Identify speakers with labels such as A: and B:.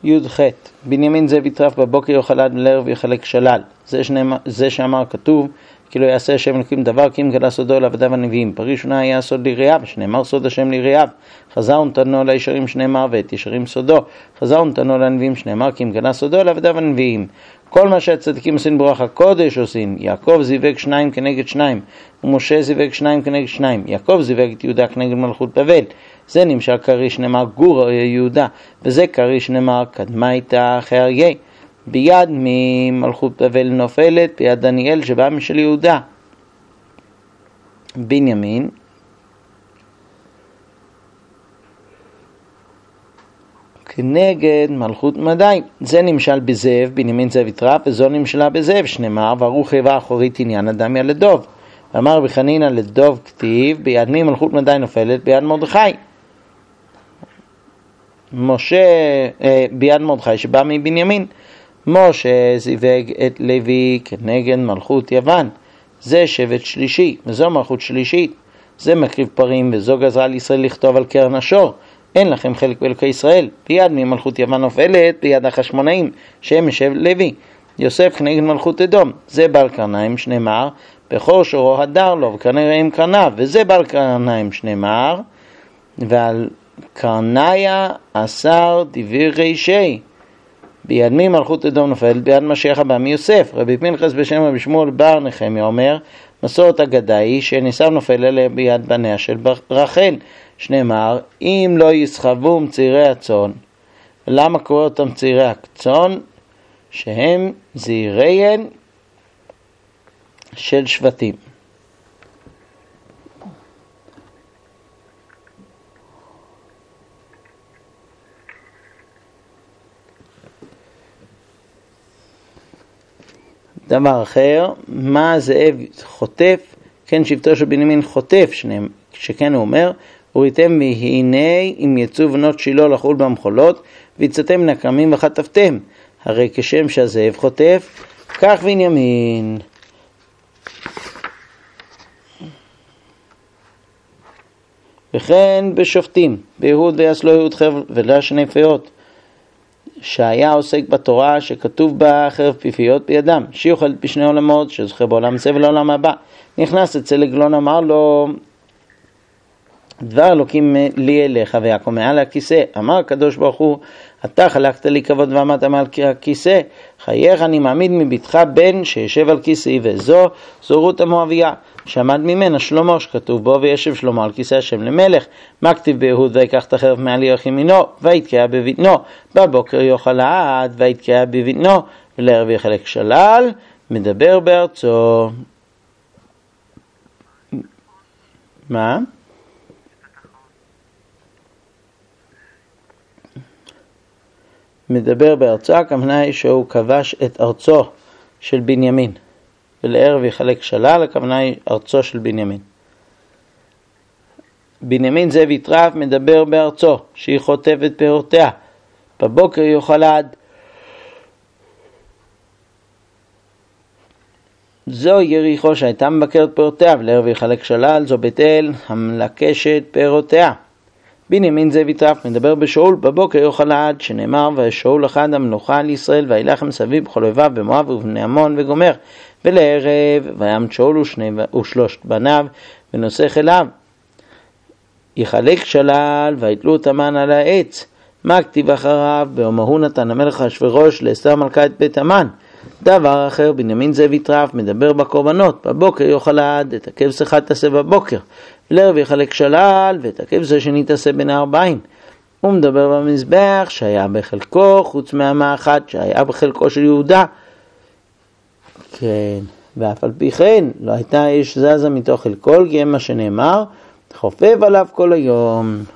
A: י"ח בנימין זאב יטרף בבוקר יאכל עד לערב יחלק שלל. זה שאמר כתוב כי לא יעשה השם אלוקים דבר כי אם גלה סודו לעבדיו הנביאים. בראשונה היה סוד ליראיו שנאמר סוד השם ליראיו. חזר ונתנו לישרים שנאמר ואת ישרים סודו. חזר ונתנו לנביאים שנאמר כי אם גלה סודו לעבדיו הנביאים. כל מה שהצדיקים עושים ברוח הקודש עושים. יעקב זיווג 2 כנגד 2 ומשה זיווג 2 כנגד 2. יעקב זיווג את יהודה כנגד מלכות בבל. זה נמשל קרי שנאמר גור יהודה, וזה קרי שנאמר קדמה איתה אחרי אריה. ביד ממלכות בבל נופלת, ביד דניאל שבא משל יהודה. בנימין כנגד מלכות מדי. זה נמשל בזאב, בנימין זאב יטרף, וזו נמשלה בזאב, שנאמר וערוך חיבה אחורית עניין אדם יד לדוב. אמר בחנינא לדוב כתיב ביד מי מלכות מדי נופלת, ביד מרדכי. משה ביד מרדכי שבא מבנימין. משה זיווג את לוי כנגד מלכות יוון. זה שבט שלישי וזו מלכות שלישית. זה מקריב פרים וזו גזרה לישראל לכתוב על קרן השור. אין לכם חלק באלוקי ישראל. ביד מי מלכות יוון נופלת, ביד החשמונאים שהם משבט לוי. יוסף כנגד מלכות אדום. זה בעל קרניים שנאמר בכור שורו הדר לו וקרני רעים קרניו. וזה בעל קרניים שנאמר ועל קרניה אסר דביר רישי. ביד מי מלכות אדום נופלת, ביד משיח הבא מיוסף. רבי פנחס בשם רבי שמואל בר נחמיה אומר מסורת אגדה היא שעשיו נופל עליה ביד בניה של רחל, שנאמר אם לא יסחבו מצעירי הצאן. למה קורא אותם צעירי הצאן? שהם זעיריהן של שבטים. דבר אחר, מה זאב חוטף? כן שבטו של בנימין חוטף, שכן הוא אומר וראיתם והנה אם יצאו בנות שילה לחול במחולות ויצאתם מן הכרמים וחטפתם. הרי כשם שהזאב חוטף כך בנימין. וכן בשופטים ביהוד ויעש לו יהוד חרב ולה שני פאות, שהיה עוסק בתורה שכתוב בה חרב פיפיות בידם, שיוכל בשני עולמות שזוכה בעולם זה ולעולם הבא. נכנס אצל עגלון אמר לו דבר אלוקים לי אליך ויעקב מעל הכיסא. אמר הקדוש ברוך הוא אתה חלקת לי כבוד ועמדת מעל הכיסא, חייך אני מעמיד מביתך בן שישב על כיסאי וזו רות המואביה שעמד ממנה שלמה שכתוב בו וישב שלמה על כיסא השם למלך. מה כתיב ביהוד ויקח את החרב מעל ירחימינו ויתקע בבטנו, בבוקר יאכל עד ויתקע בבטנו ולערב יחלק שלל. מדבר בארצו. מה? מדבר בארצו, הכוונה היא שהוא כבש את ארצו של בנימין. ולערב יחלק שלל, הכוונה היא ארצו של בנימין. בנימין זאב יטרף מדבר בארצו, שהיא חוטפת פירותיה. בבוקר יאכל עד. זו יריחו שהייתה מבקרת פירותיה, ולערב יחלק שלל, זו בית אל המלקשת פירותיה. בנימין זאב יטרף מדבר בשאול, בבוקר יאכל עד, שנאמר ושאול אחד המלוכה על ישראל וילחם סביב בכל אויביו במואב ובני עמון וגומר. ולערב וימת שאול ושלושת בניו ונושא אליו. יחלק שלל ויתלו את המן על העץ. מה כתיב אחריו? ביום ההוא נתן המלך אחשוורוש לאסתר מלכה את בית המן. דבר אחר, בנימין זאב יטרף מדבר בקורבנות, בבוקר יאכל עד, את הכבש אחד תעשה בבוקר, ולערב יחלק שלל, ואת הכבש השני תעשה בין הערביים. הוא מדבר במזבח שהיה בחלקו, חוץ מהמה אחת שהיה בחלקו של יהודה. כן, ואף על פי כן, לא הייתה איש זזה מתוך חלקו, כי מה שנאמר, חופף עליו כל היום.